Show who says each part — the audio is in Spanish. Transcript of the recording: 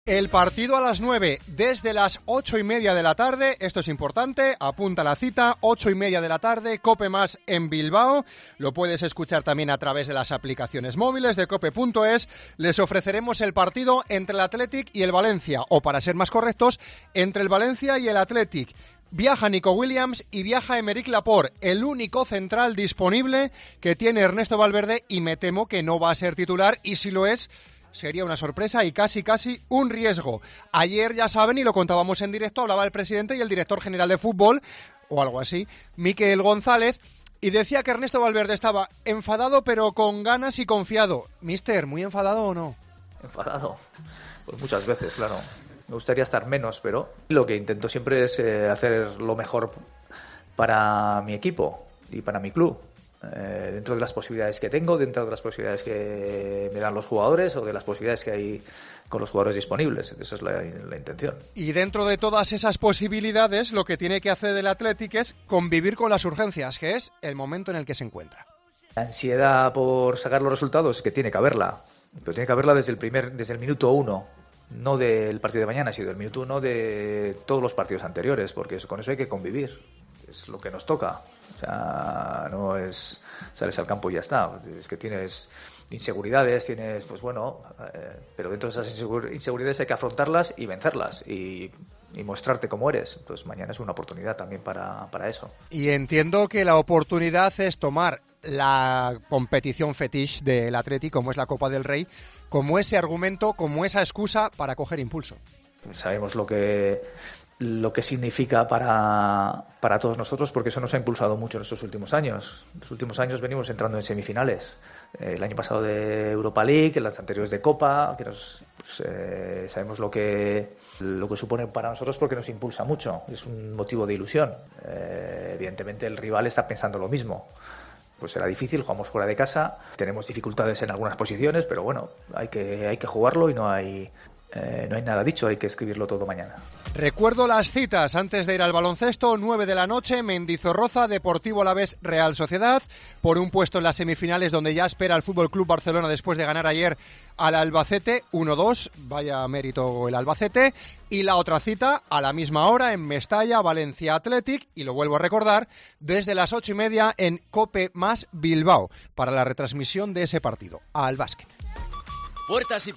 Speaker 1: El partido a las 9, desde las 8:30 de la tarde, esto es importante, apunta la cita, 8:30 de la tarde, COPE Más en Bilbao, lo puedes escuchar también a través de las aplicaciones móviles de cope.es, les ofreceremos el partido entre el Athletic y el Valencia, o para ser más correctos, entre el Valencia y el Athletic. Viaja Nico Williams y viaja Aymeric Laporte, el único central disponible que tiene Ernesto Valverde, y me temo que no va a ser titular, y si lo es, sería una sorpresa y casi un riesgo. Ayer, ya saben, y lo contábamos en directo, hablaba el presidente y el director general de fútbol, o algo así, Miquel González, y decía que Ernesto Valverde estaba enfadado pero con ganas y confiado. Mister, ¿muy enfadado o no?
Speaker 2: Enfadado, pues muchas veces, claro. Me gustaría estar menos, pero lo que intento siempre es hacer lo mejor para mi equipo y para mi club. Dentro de las posibilidades que tengo, dentro de las posibilidades que me dan los jugadores o de las posibilidades que hay con los jugadores disponibles. Esa es la intención.
Speaker 1: Y dentro de todas esas posibilidades, lo que tiene que hacer el Athletic es convivir con las urgencias, que es el momento en el que se encuentra.
Speaker 2: La ansiedad por sacar los resultados, que tiene que haberla, pero tiene que haberla desde el minuto 1, no del partido de mañana, sino del minuto 1 de todos los partidos anteriores, porque con eso hay que convivir, es lo que nos toca. O sea, no es sales al campo y ya está. Es que tienes inseguridades, pues bueno, pero dentro de esas inseguridades hay que afrontarlas y vencerlas y mostrarte cómo eres. Pues mañana es una oportunidad también para eso.
Speaker 1: Y entiendo que la oportunidad es tomar la competición fetiche del Athletic, como es la Copa del Rey, como ese argumento, como esa excusa para coger impulso.
Speaker 2: Sabemos lo que significa para todos nosotros, porque eso nos ha impulsado mucho en estos últimos años. En los últimos años venimos entrando en semifinales. El año pasado de Europa League, en las anteriores de Copa, que sabemos lo que supone para nosotros, porque nos impulsa mucho. Es un motivo de ilusión. Evidentemente el rival está pensando lo mismo. Pues será difícil, jugamos fuera de casa, tenemos dificultades en algunas posiciones, pero bueno, hay que jugarlo y no hay nada dicho, hay que escribirlo todo mañana.
Speaker 1: Recuerdo las citas antes de ir al baloncesto: 9 de la noche, Mendizorroza, Deportivo Alavés, Real Sociedad, por un puesto en las semifinales donde ya espera el Fútbol Club Barcelona después de ganar ayer al Albacete 1-2, vaya mérito el Albacete, y la otra cita a la misma hora en Mestalla, Valencia Athletic, y lo vuelvo a recordar, desde las 8:30 en COPE Más Bilbao, para la retransmisión de ese partido, al básquet.
Speaker 3: Puertas y